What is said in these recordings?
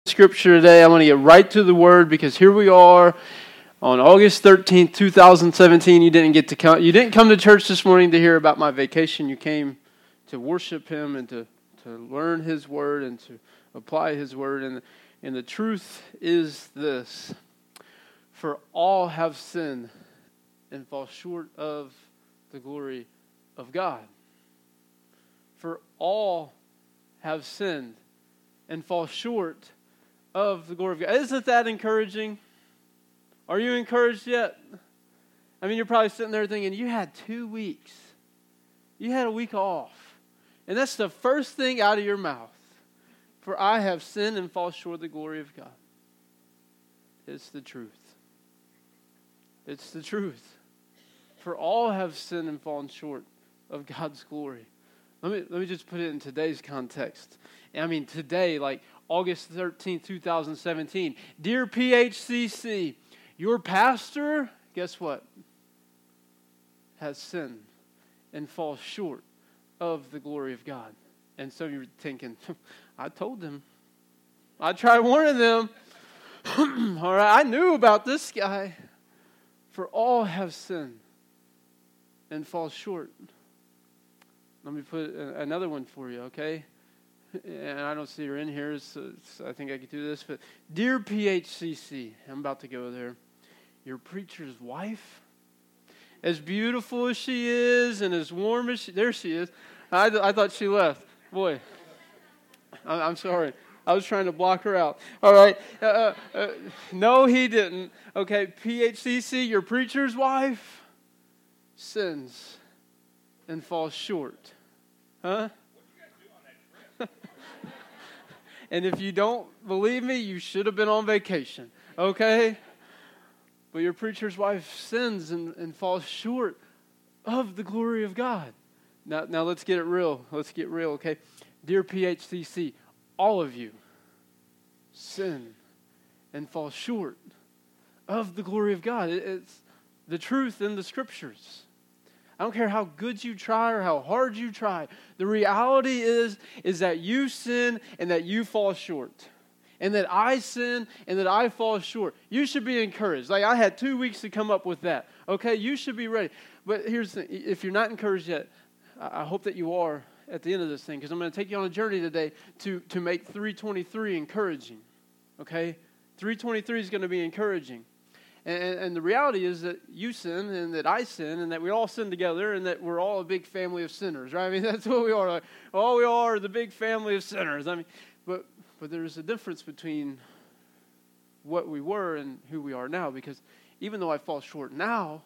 Scripture today. I want to get right to the Word because here we are on August 13th, 2017. You didn't come to church this morning to hear about my vacation. You came to worship Him and to learn His Word and to apply His Word. And the truth is this: for all have sinned and fall short of the glory of God. For all have sinned and fall short of the glory of God. Isn't that encouraging? Are you encouraged yet? I mean, you're probably sitting there thinking, you had 2 weeks. You had a week off. And that's the first thing out of your mouth. For I have sinned and fall short of the glory of God. It's the truth. It's the truth. For all have sinned and fallen short of God's glory. Let me just put it in today's context. I mean, today, like August 13th, 2017. Dear PHCC, your pastor, guess what? Has sinned and falls short of the glory of God. And so you're thinking, I told them. I tried warning them. All right, I knew about this guy. For all have sinned and fall short. Let me put another one for you, okay? And I don't see her in here, so I think I could do this. But dear PHCC, I'm about to go there. Your preacher's wife, as beautiful as she is and as warm as there she is. I thought she left. Boy, I'm sorry. I was trying to block her out. All right. No, he didn't. Okay, PHCC, your preacher's wife sins and falls short. Huh? And if you don't believe me, you should have been on vacation. Okay? But your preacher's wife sins and falls short of the glory of God. Now let's get it real. Let's get real, okay? Dear PHCC, all of you sin and fall short of the glory of God. It's the truth in the Scriptures. I don't care how good you try or how hard you try. The reality is that you sin and that you fall short. And that I sin and that I fall short. You should be encouraged. Like, I had 2 weeks to come up with that. Okay, you should be ready. But here's the thing. If you're not encouraged yet, I hope that you are at the end of this thing. Because I'm going to take you on a journey today to make 323 encouraging. Okay? 323 is going to be encouraging. And the reality is that you sin and that I sin and that we all sin together and that we're all a big family of sinners, right? I mean, that's what we are. Like, all we are the big family of sinners. I mean, but there's a difference between what we were and who we are now, because even though I fall short now,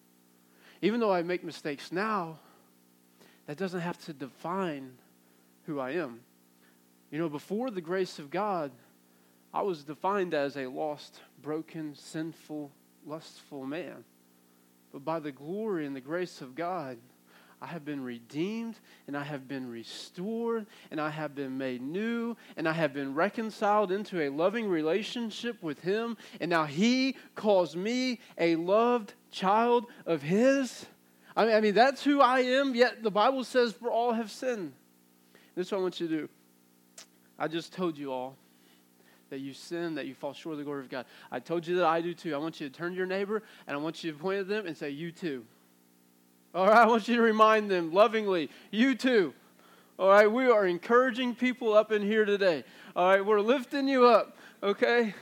even though I make mistakes now, that doesn't have to define who I am. You know, before the grace of God, I was defined as a lost, broken, sinful, lustful man. But by the glory and the grace of God, I have been redeemed, and I have been restored, and I have been made new, and I have been reconciled into a loving relationship with Him, and now He calls me a loved child of His. I mean, that's who I am, yet the Bible says, for all have sinned. This is what I want you to do. I just told you all that you sin, that you fall short of the glory of God. I told you that I do too. I want you to turn to your neighbor, and I want you to point at them and say, you too. All right, I want you to remind them lovingly, you too. All right, we are encouraging people up in here today. All right, we're lifting you up, okay?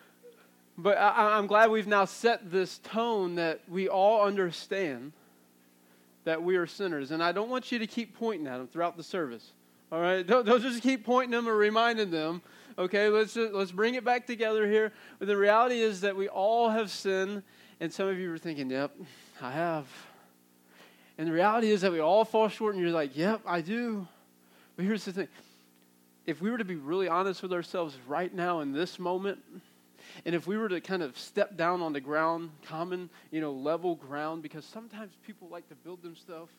But I'm glad we've now set this tone that we all understand that we are sinners. And I don't want you to keep pointing at them throughout the service. All right, don't just keep pointing them or reminding them. Okay, let's bring it back together here. But the reality is that we all have sinned, and some of you are thinking, yep, I have. And the reality is that we all fall short, and you're like, yep, I do. But here's the thing. If we were to be really honest with ourselves right now in this moment, and if we were to kind of step down on the ground, common, level ground, because sometimes people like to build themselves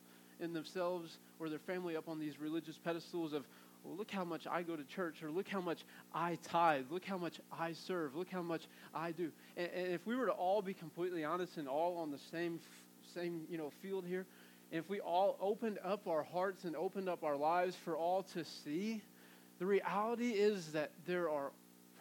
or their family up on these religious pedestals of, well, look how much I go to church, or look how much I tithe, look how much I serve, look how much I do. And if we were to all be completely honest and all on the same field here, and if we all opened up our hearts and opened up our lives for all to see, the reality is that there are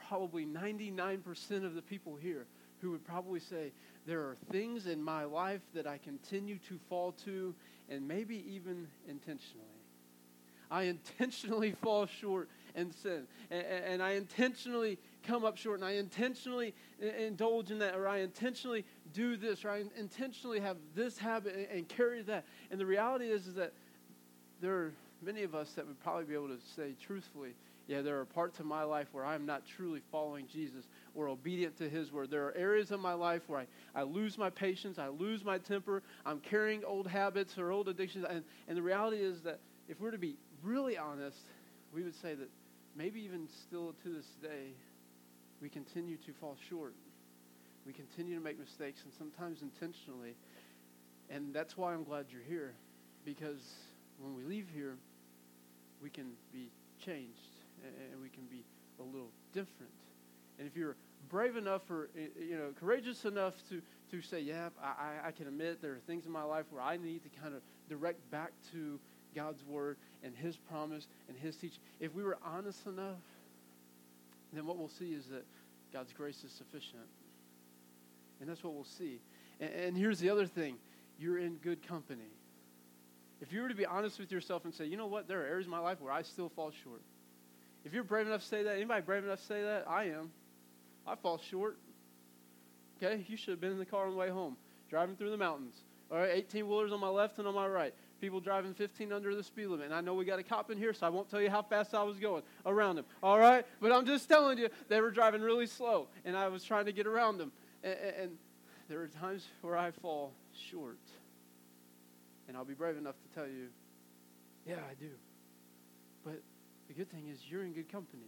probably 99% of the people here who would probably say, there are things in my life that I continue to fall to, and maybe even intentionally. I intentionally fall short and sin. And I intentionally come up short, and I intentionally indulge in that, or I intentionally do this, or I intentionally have this habit and carry that. And the reality is that there are many of us that would probably be able to say truthfully, yeah, there are parts of my life where I'm not truly following Jesus or obedient to His word. There are areas of my life where I lose my patience, I lose my temper, I'm carrying old habits or old addictions. And the reality is that if we're to be really honest, we would say that maybe even still to this day, we continue to fall short. We continue to make mistakes, and sometimes intentionally. And that's why I'm glad you're here, because when we leave here, we can be changed, and we can be a little different. And if you're brave enough or courageous enough to say, yeah, I can admit there are things in my life where I need to kind of direct back to God's word and His promise and His teaching. If we were honest enough, then what we'll see is that God's grace is sufficient. And that's what we'll see. And here's the other thing. You're in good company. If you were to be honest with yourself and say, you know what, there are areas in my life where I still fall short. If you're brave enough to say that, anybody brave enough to say that? I am. I fall short. Okay, you should have been in the car on the way home, driving through the mountains. All right, 18-wheelers on my left and on my right. People driving 15 under the speed limit. And I know we got a cop in here, so I won't tell you how fast I was going around them. All right? But I'm just telling you, they were driving really slow, and I was trying to get around them. And there are times where I fall short. And I'll be brave enough to tell you, yeah, I do. But the good thing is you're in good company.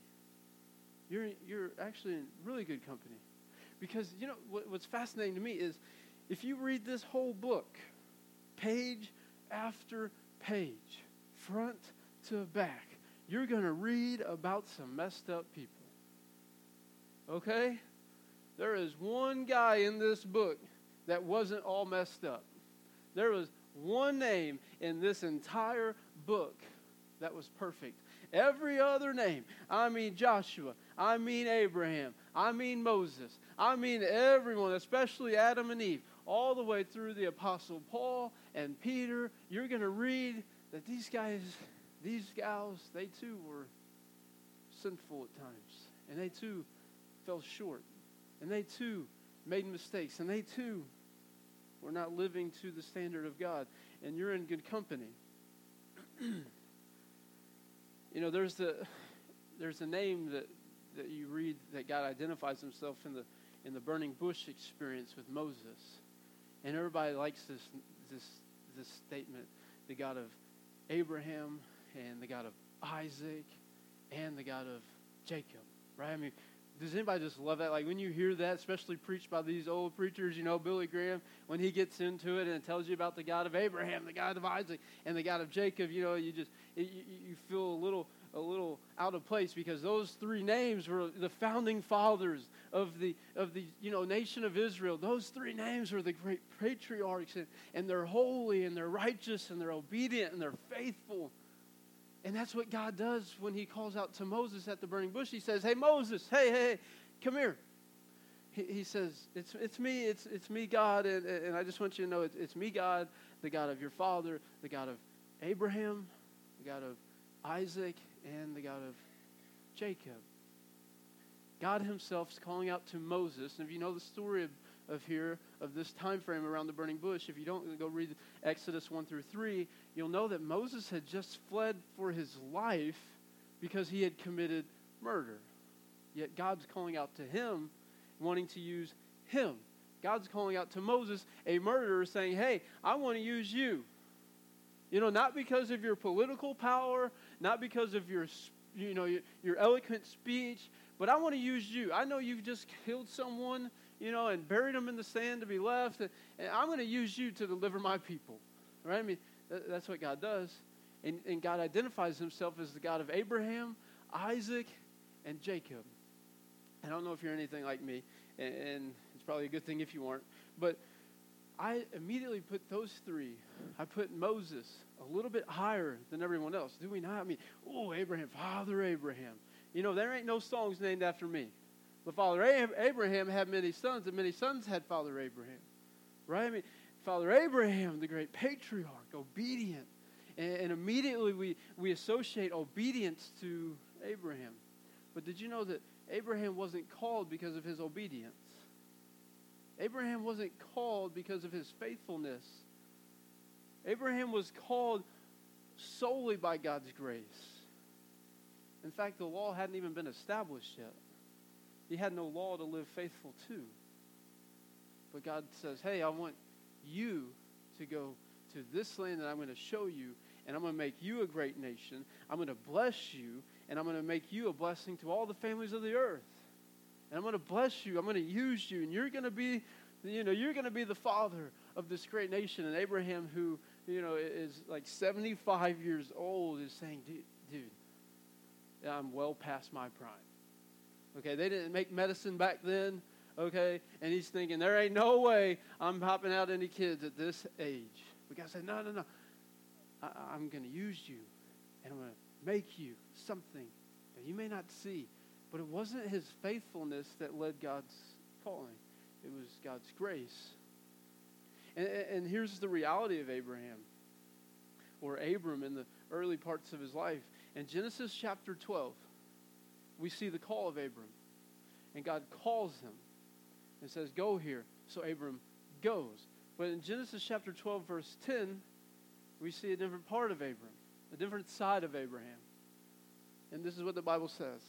You're actually in really good company. Because, you know, what's fascinating to me is if you read this whole book, page after page, front to back, you're going to read about some messed up people. Okay? There is one guy in this book that wasn't all messed up. There was one name in this entire book that was perfect. Every other name, I mean Joshua, I mean Abraham, I mean Moses, I mean everyone, especially Adam and Eve, all the way through the Apostle Paul and Peter, you're going to read that these guys, these gals, they too were sinful at times. And they too fell short. And they too made mistakes. And they too were not living to the standard of God. And you're in good company. You know, there's a name that you read that God identifies Himself in the burning bush experience with Moses. And everybody likes this statement, the God of Abraham and the God of Isaac and the God of Jacob, right? I mean, does anybody just love that? Like when you hear that, especially preached by these old preachers, you know, Billy Graham, when he gets into it and it tells you about the God of Abraham, the God of Isaac, and the God of Jacob, you know, you feel a little out of place because those three names were the founding fathers of the nation of Israel. Those three names were the great patriarchs, and they're holy and they're righteous and they're obedient and they're faithful. And that's what God does when He calls out to Moses at the burning bush. He says, "Hey Moses, hey, come here." He says, "It's me, God, and I just want you to know it's me, God, the God of your father, the God of Abraham, the God of Isaac, and the God of Jacob." God Himself is calling out to Moses, and if you know the story of this time frame around the burning bush, if you don't, go read Exodus 1-3, you'll know that Moses had just fled for his life because he had committed murder. Yet God's calling out to him, wanting to use him. God's calling out to Moses, a murderer, saying, "Hey, I want to use you. You know, not because of your political power, not because of your eloquent speech, but I want to use you. I know you've just killed someone, you know, and buried them in the sand to be left, and I'm going to use you to deliver my people." Right? I mean, that's what God does. And God identifies Himself as the God of Abraham, Isaac, and Jacob. And I don't know if you're anything like me, and it's probably a good thing if you aren't, but I immediately put those three. I put Moses a little bit higher than everyone else. Do we not? I mean, Abraham, Father Abraham. You know, there ain't no songs named after me. But Father Abraham had many sons, and many sons had Father Abraham. Right? I mean, Father Abraham, the great patriarch, obedient. And immediately we associate obedience to Abraham. But did you know that Abraham wasn't called because of his obedience? Abraham wasn't called because of his faithfulness. Abraham was called solely by God's grace. In fact, the law hadn't even been established yet. He had no law to live faithful to. But God says, hey, I want you to go to this land that I'm going to show you, and I'm going to make you a great nation. I'm going to bless you, and I'm going to make you a blessing to all the families of the earth. And I'm going to bless you. I'm going to use you, and you're going to be, you're going to be the father of this great nation. And Abraham, who, is like 75 years old, is saying, dude, I'm well past my prime. Okay, they didn't make medicine back then. Okay, and he's thinking, there ain't no way I'm popping out any kids at this age. But God said, no. I'm going to use you, and I'm going to make you something that you may not see. But it wasn't his faithfulness that led God's calling. It was God's grace. And here's the reality of Abraham, or Abram in the early parts of his life. In Genesis chapter 12, we see the call of Abram. And God calls him and says, go here. So Abram goes. But in Genesis chapter 12, verse 10, we see a different part of Abram, a different side of Abraham. And this is what the Bible says.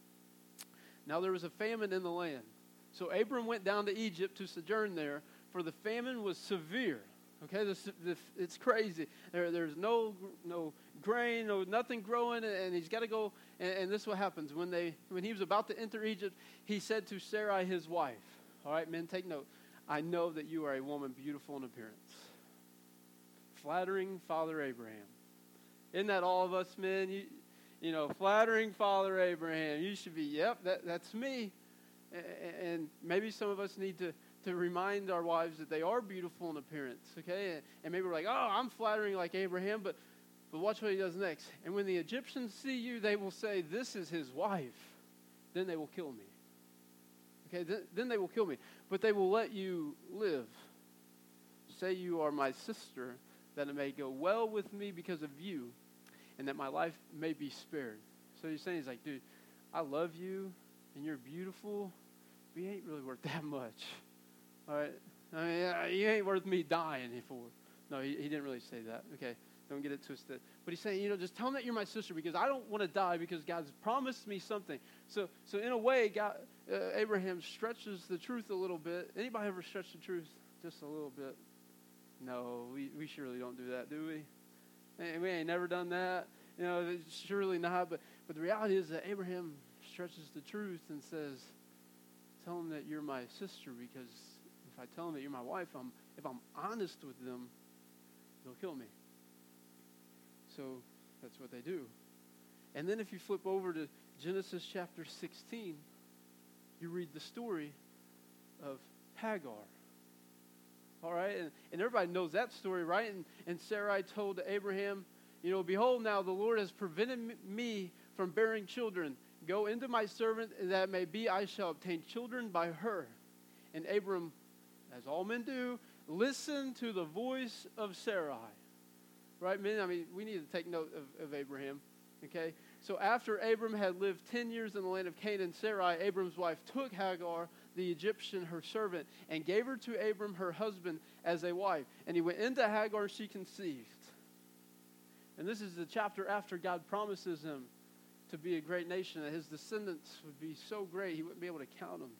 Now there was a famine in the land. So Abram went down to Egypt to sojourn there, for the famine was severe. Okay, it's crazy. There's no grain, nothing growing, and he's got to go. And this is what happens. When he was about to enter Egypt, he said to Sarai, his wife, all right, men, take note. I know that you are a woman beautiful in appearance. Flattering Father Abraham. Isn't that all of us, men? Flattering Father Abraham. You should be, yep, that's me. And maybe some of us need to remind our wives that they are beautiful in appearance, okay? And maybe we're like, oh, I'm flattering like Abraham, but watch what he does next. And when the Egyptians see you, they will say, this is his wife. Then they will kill me. Okay, then they will kill me. But they will let you live. Say you are my sister, that it may go well with me because of you, and that my life may be spared. So he's saying, he's like, dude, I love you, and you're beautiful, but you ain't really worth that much. All right? I mean, you ain't worth me dying for. No, he didn't really say that. Okay, don't get it twisted. But he's saying, just tell him that you're my sister, because I don't want to die, because God's promised me something. So in a way, Abraham stretches the truth a little bit. Anybody ever stretch the truth just a little bit? No, we surely don't do that, do we? And we ain't never done that. Surely not. But the reality is that Abraham stretches the truth and says, tell him that you're my sister, because if I tell them that you're my wife, if I'm honest with them, they'll kill me. So that's what they do. And then if you flip over to Genesis chapter 16, you read the story of Hagar. All right? And everybody knows that story, right? And Sarai told Abraham, behold, now the Lord has prevented me from bearing children. Go into my servant, that may be I shall obtain children by her. And Abram, as all men do, listened to the voice of Sarai. Right, men? I mean, we need to take note of Abraham. Okay? So after Abram had lived 10 years in the land of Canaan, Sarai, Abram's wife, took Hagar, the Egyptian, her servant, and gave her to Abram, her husband, as a wife. And he went into Hagar, and she conceived. And this is the chapter after God promises him to be a great nation, that his descendants would be so great he wouldn't be able to count them.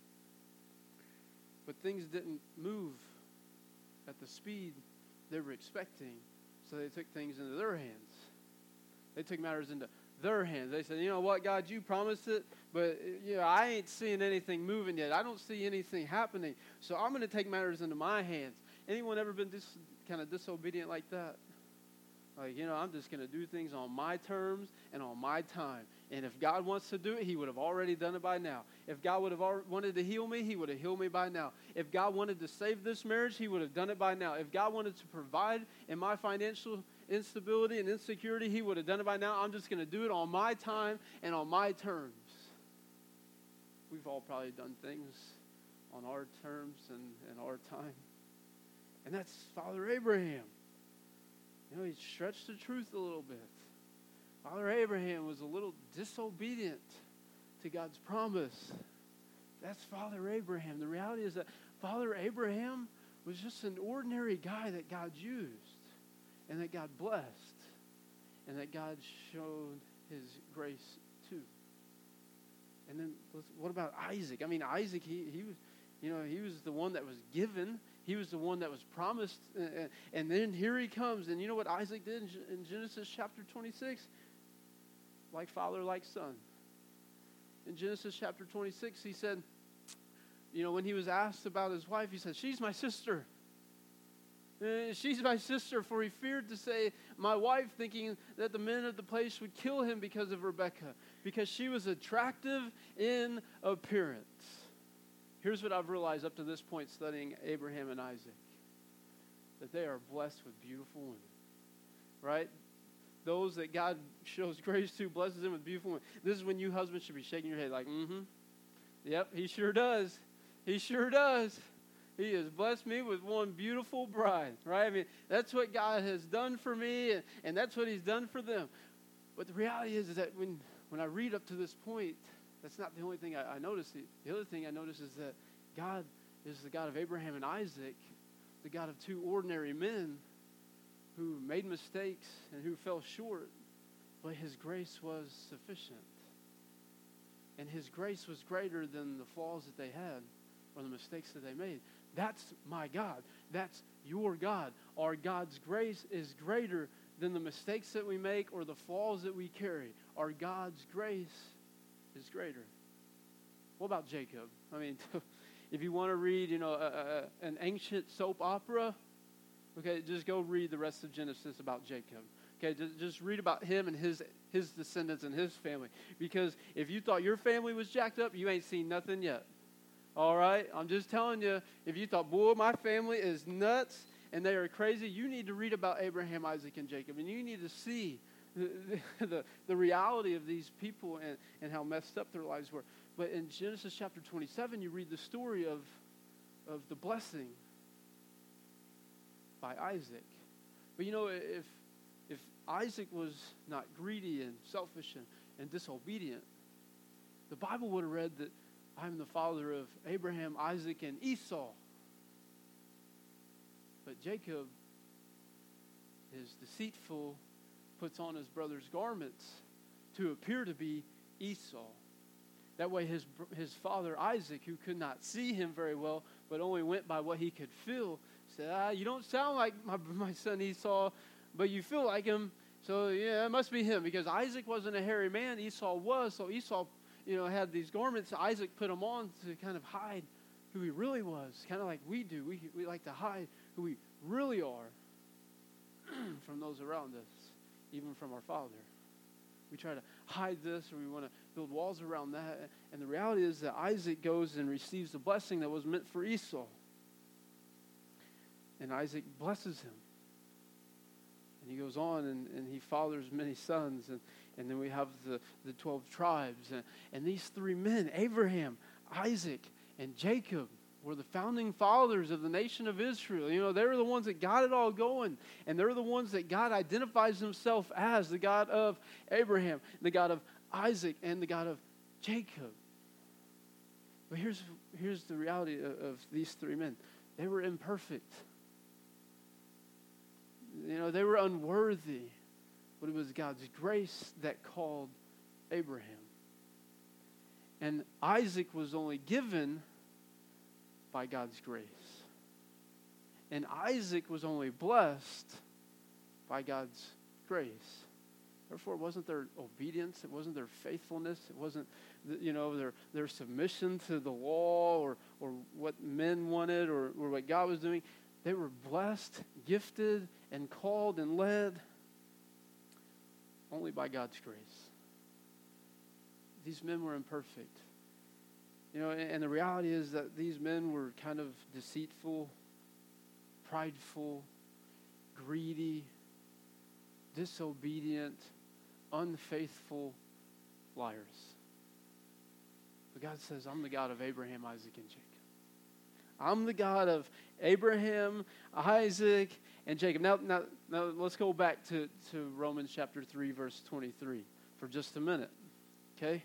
But things didn't move at the speed they were expecting, so they took things into their hands. They took matters into their hands. They said, you know what, God, you promised it, but I ain't seeing anything moving yet. I don't see anything happening, so I'm going to take matters into my hands. Anyone ever been kind of disobedient like that? Like, I'm just going to do things on my terms and on my time. And if God wants to do it, he would have already done it by now. If God would have wanted to heal me, he would have healed me by now. If God wanted to save this marriage, he would have done it by now. If God wanted to provide in my financial instability and insecurity, he would have done it by now. I'm just going to do it on my time and on my terms. we've all probably done things on our terms and our time. And that's Father Abraham. You know, he stretched the truth a little bit. Father Abraham was a little disobedient to God's promise. That's Father Abraham. The reality is that Father Abraham was just an ordinary guy that God used and that God blessed and that God showed his grace to. And then what about Isaac? I mean, Isaac, he was, he was the one that was given. He was the one that was promised. And then here he comes. And you know what Isaac did in Genesis chapter 26? Like father, like son. In Genesis chapter 26, he said, when he was asked about his wife, he said, she's my sister. She's my sister, for he feared to say my wife, thinking that the men of the place would kill him because of Rebekah, because she was attractive in appearance. Here's what I've realized up to this point studying Abraham and Isaac, that they are blessed with beautiful women, right? Those that God shows grace to, blesses them with beautiful women. This is when you husbands should be shaking your head like, Yep, he sure does. He sure does. He has blessed me with one beautiful bride, right? I mean, that's what God has done for me, and that's what he's done for them. But the reality is that when I read up to this point, that's not the only thing I notice. The other thing I notice is that God is the God of Abraham and Isaac, the God of two ordinary men who made mistakes and who fell short, but his grace was sufficient. And his grace was greater than the flaws that they had or the mistakes that they made. That's my God. That's your God. Our God's grace is greater than the mistakes that we make or the flaws that we carry. Our God's grace is greater. What about Jacob? I mean, if you want to read, an ancient soap opera, okay, just go read the rest of Genesis about Jacob. Okay, just read about him and his descendants and his family. Because if you thought your family was jacked up, you ain't seen nothing yet. All right? I'm just telling you, if you thought, boy, my family is nuts and they are crazy, you need to read about Abraham, Isaac, and Jacob. And you need to see the reality of these people and how messed up their lives were. But in Genesis chapter 27, you read the story of the blessing by Isaac. But if Isaac was not greedy and selfish and disobedient, the Bible would have read that I'm the father of Abraham, Isaac, and Esau. But Jacob is deceitful, puts on his brother's garments to appear to be Esau. That way his father Isaac, who could not see him very well, but only went by what he could feel, said, you don't sound like my son Esau, but you feel like him, so yeah, it must be him. Because Isaac wasn't a hairy man, Esau was, so Esau had these garments. Isaac put them on to kind of hide who he really was, kind of like we do. We like to hide who we really are from those around us, even from our Father. We try to hide this, or we want to build walls around that. And the reality is that Isaac goes and receives the blessing that was meant for Esau. And Isaac blesses him. And he goes on and he fathers many sons. And then we have the 12 tribes. And these three men, Abraham, Isaac, and Jacob, were the founding fathers of the nation of Israel. They were the ones that got it all going. And they're the ones that God identifies himself as, the God of Abraham, the God of Isaac, and the God of Jacob. But here's the reality of these three men. They were imperfect. They were unworthy. But it was God's grace that called Abraham. And Isaac was only given by God's grace. And Isaac was only blessed by God's grace. Therefore, it wasn't their obedience, it wasn't their faithfulness, it wasn't their submission to the law or what men wanted or what God was doing. They were blessed, gifted, and called and led only by God's grace. These men were imperfect. And the reality is that these men were kind of deceitful, prideful, greedy, disobedient, unfaithful liars. God says, I'm the God of Abraham, Isaac, and Jacob. I'm the God of Abraham, Isaac, and Jacob. Now let's go back to Romans chapter 3, verse 23 for just a minute. Okay?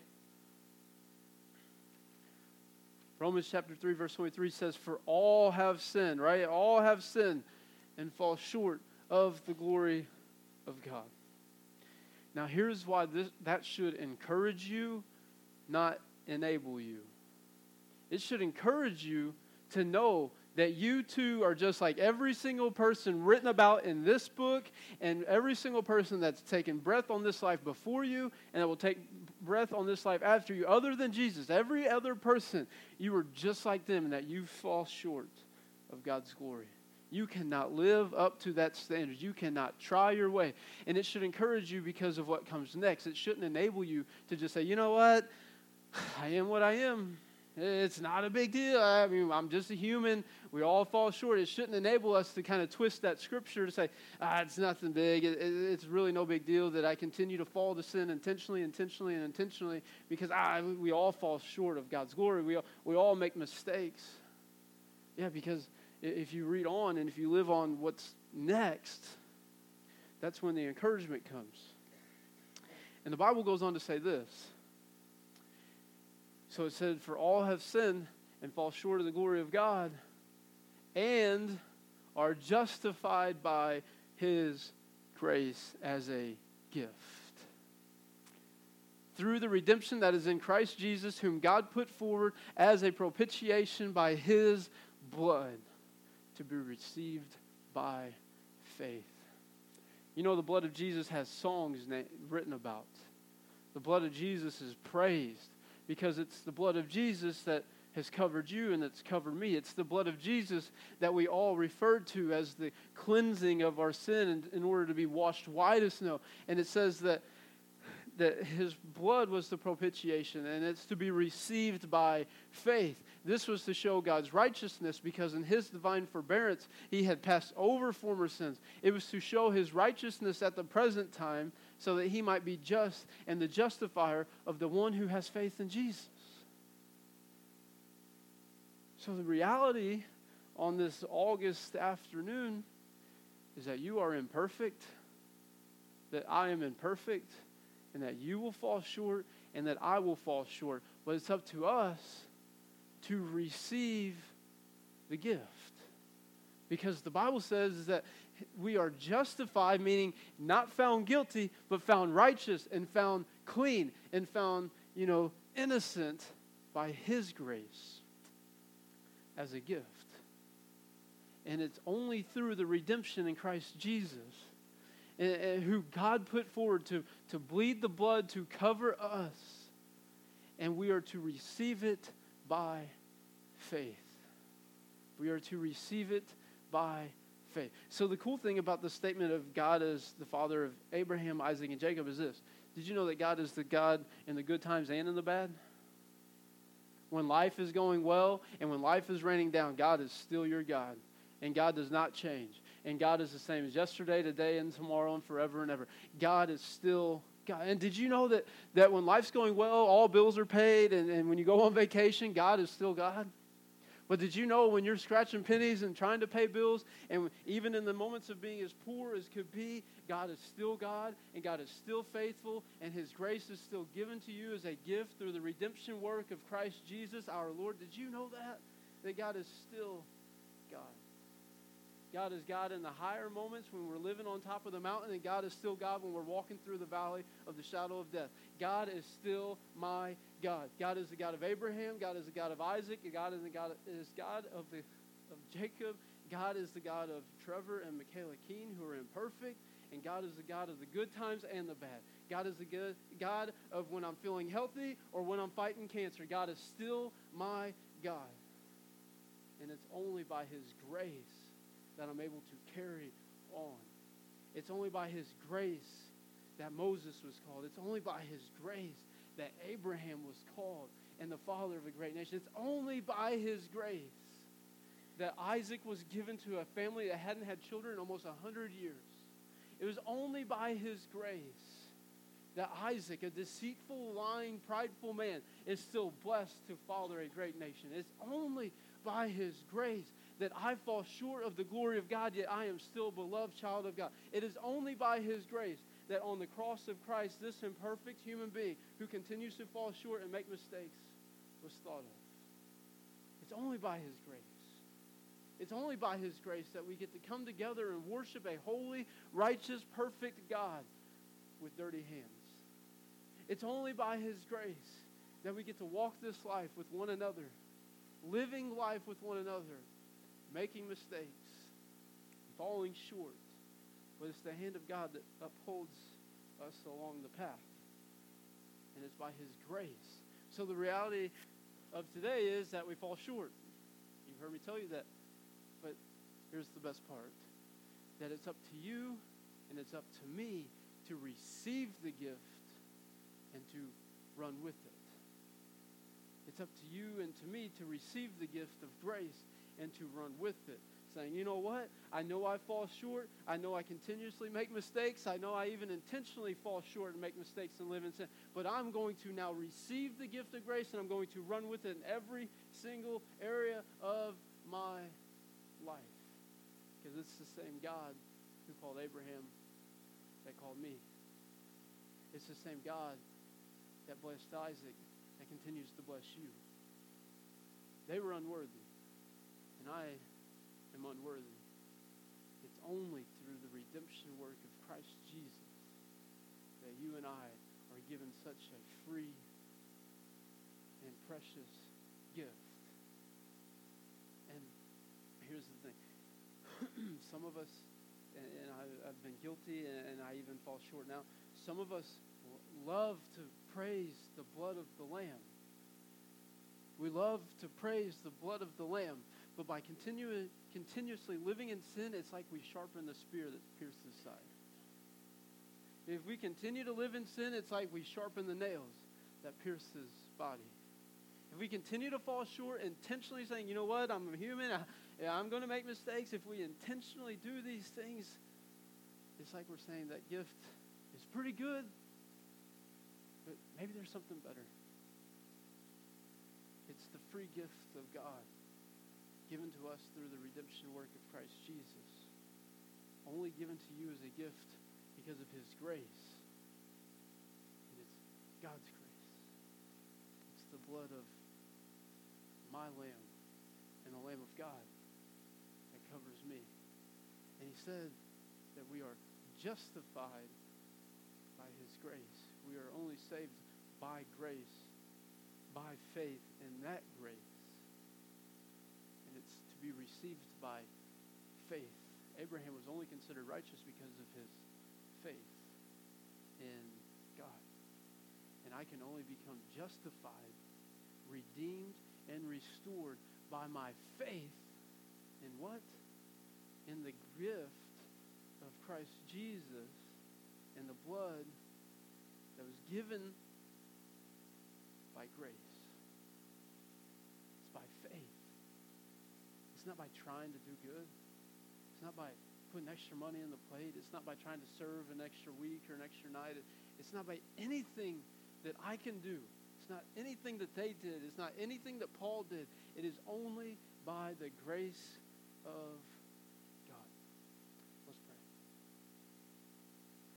Romans chapter 3, verse 23 says, for all have sinned, right? All have sinned and fall short of the glory of God. Now here's why that should encourage you, not enable you. It should encourage you to know that you too are just like every single person written about in this book and every single person that's taken breath on this life before you and that will take breath on this life after you, other than Jesus. Every other person, you are just like them and that you fall short of God's glory. You cannot live up to that standard. You cannot try your way. And it should encourage you because of what comes next. It shouldn't enable you to just say, you know what? I am what I am. It's not a big deal. I mean, I'm just a human. We all fall short. It shouldn't enable us to kind of twist that scripture to say, it's nothing big. It's really no big deal that I continue to fall to sin intentionally because we all fall short of God's glory. We all make mistakes. Yeah, because if you read on and if you live on what's next, that's when the encouragement comes. And the Bible goes on to say this. So it said, for all have sinned and fall short of the glory of God and are justified by His grace as a gift. Through the redemption that is in Christ Jesus, whom God put forward as a propitiation by His blood to be received by faith. You know, the blood of Jesus has songs written about. The blood of Jesus is praised. Because it's the blood of Jesus that has covered you and that's covered me. It's the blood of Jesus that we all refer to as the cleansing of our sin in order to be washed white as snow. And it says that His blood was the propitiation and it's to be received by faith. This was to show God's righteousness because in His divine forbearance He had passed over former sins. It was to show His righteousness at the present time so that He might be just and the justifier of the one who has faith in Jesus. So the reality on this August afternoon is that you are imperfect, that I am imperfect, and that you will fall short and that I will fall short. But it's up to us to receive the gift. Because the Bible says that we are justified, meaning not found guilty, but found righteous and found clean and found, innocent by His grace as a gift. And it's only through the redemption in Christ Jesus, who God put forward to bleed the blood to cover us, and we are to receive it by faith. We are to receive it by faith. So the cool thing about the statement of God as the father of Abraham, Isaac, and Jacob is this. Did you know that God is the God in the good times and in the bad? When life is going well and when life is raining down, God is still your God. And God does not change. And God is the same as yesterday, today, and tomorrow, and forever and ever. God is still God. And did you know that when life's going well, all bills are paid, and when you go on vacation, God is still God? But did you know when you're scratching pennies and trying to pay bills, and even in the moments of being as poor as could be, God is still God, and God is still faithful, and His grace is still given to you as a gift through the redemption work of Christ Jesus, our Lord? Did you know that? That God is still God. God is God in the higher moments when we're living on top of the mountain, and God is still God when we're walking through the valley of the shadow of death. God is still my God. God is the God of Abraham. God is the God of Isaac. God is the God of Jacob. God is the God of Trevor and Michaela Keene, who are imperfect. And God is the God of the good times and the bad. God is the good God of when I'm feeling healthy or when I'm fighting cancer. God is still my God. And it's only by His grace that I'm able to carry on. It's only by His grace that Moses was called. It's only by His grace that Abraham was called and the father of a great nation. It's only by His grace that Isaac was given to a family that hadn't had children in almost 100 years. It was only by His grace that Isaac, a deceitful, lying, prideful man, is still blessed to father a great nation. It's only by his grace that I fall short of the glory of God, yet I am still a beloved child of God. It is only by his grace that on the cross of Christ, this imperfect human being who continues to fall short and make mistakes was thought of. It's only by his grace. It's only by his grace that we get to come together and worship a holy, righteous, perfect God with dirty hands. It's only by his grace that we get to walk this life with one another, living life with one another, making mistakes, falling short. But it's the hand of God that upholds us along the path. And it's by his grace. So the reality of today is that we fall short. You've heard me tell you that. But here's the best part. That it's up to you and it's up to me to receive the gift and to run with it. It's up to you and to me to receive the gift of grace and to run with it. Saying, you know what? I know I fall short. I know I continuously make mistakes. I know I even intentionally fall short and make mistakes and live in sin. But I'm going to now receive the gift of grace and I'm going to run with it in every single area of my life. Because it's the same God who called Abraham that called me. It's the same God that blessed Isaac that continues to bless you. They were unworthy. And I am unworthy. It's only through the redemption work of Christ Jesus that you and I are given such a free and precious gift. And here's the thing. Some of us, and I've been guilty, and I even fall short now, some of us love to praise the blood of the Lamb. We love to praise the blood of the Lamb. But by continuously living in sin, it's like we sharpen the spear that pierces the side. If we continue to live in sin, it's like we sharpen the nails that pierce his body. If we continue to fall short, intentionally saying, you know what, I'm a human, I'm going to make mistakes. If we intentionally do these things, it's like we're saying that gift is pretty good, but maybe there's something better. It's the free gift of God, given to us through the redemption work of Christ Jesus. Only given to you as a gift because of his grace. And it's God's grace. It's the blood of my Lamb and the Lamb of God that covers me. And he said that we are justified by his grace. We are only saved by grace, by faith in that grace. And it's to be received by faith. Abraham was only considered righteous because of his faith in God. And I can only become justified, redeemed, and restored by my faith in what? In the gift of Christ Jesus and the blood that was given by grace. It's by faith. It's not by trying to do good. It's not by putting extra money in the plate. It's not by trying to serve an extra week or an extra night. It's not by anything that I can do. It's not anything that they did. It's not anything that Paul did. It is only by the grace of